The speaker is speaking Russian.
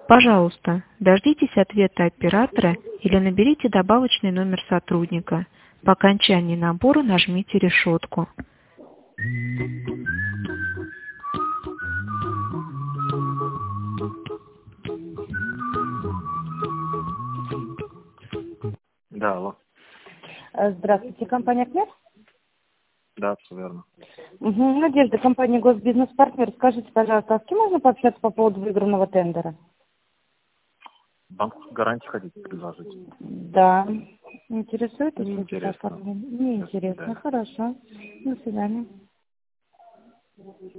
Пожалуйста, дождитесь ответа оператора или наберите добавочный номер сотрудника. По окончании набора нажмите решетку. Да, алло. Здравствуйте, компания «Князь». Да, все верно. Надежда, компания «Госбизнес-партнер». Скажите, пожалуйста, а с кем можно пообщаться по поводу выигранного тендера? Банковскую гарантию хотите предложить? Да. Интересует? Неинтересно. Не интересно. Да. Хорошо. До свидания.